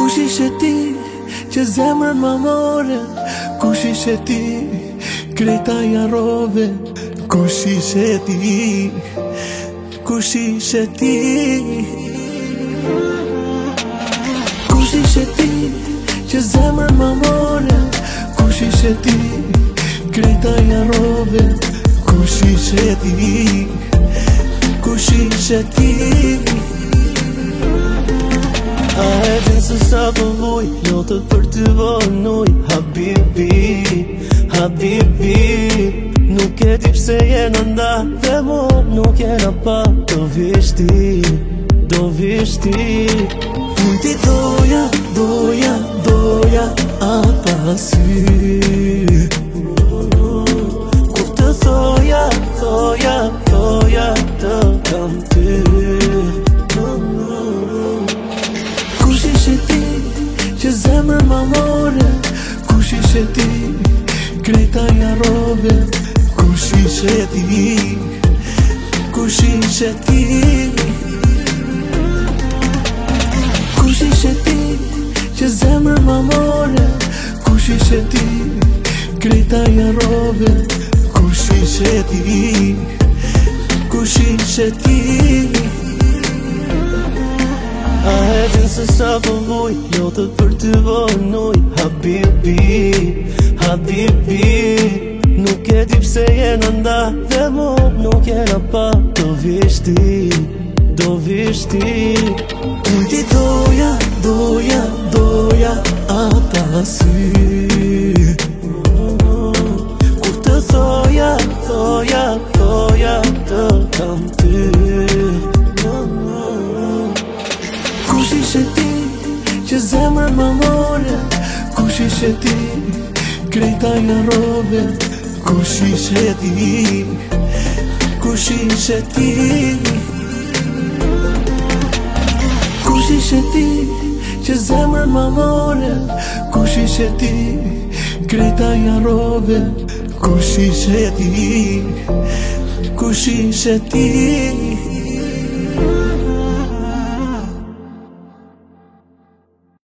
Kush ishe ti që zemrën ma more? Kush ishe ti krejta jarove? Kush ishe ti? Kush ishe ti? Kush ishe ti që zemrën ma more? Kush ishe ti krejta jarove? Kush ishe ti? Kush ishe ti? A e din se sa po vuj, lotët për ty vonuj. Habibi, habibi, nuk e di pse jena nda dhe mu nuk jena pa. Do vish ti, do vish ti. Unë ti doja, doja, doja ata sy. Kur të thoja, thoja, thoja të kam ty. Kush ishe ti që zemrën ma more? Kush ishe ti krejta jarove? Kush ishe ti? Kush ishe ti? Kush ishe ti që zemrën ma more? Kush ishe ti krejta jarove? Kush ishe ti? Kush ishe ti? A e din se sa po vuj, lotët për ty vonuj. Habibi, habibi, nuk e di pse jena nda dhe mu nuk jena pa. Do vish ti, do vish ti. Unë ti doja, doja, doja ata sy. Kur të thoja, thoja, thoja të kam ty. Kush ishe ti që zemrën ma more? Kush ishe ti krejta jarove? Kush ishe ti? Kush ishe ti? Kush ishe ti që zemrën ma more? Kush ishe ti krejta jarove? Kush ishe ti? Kush ishe ti?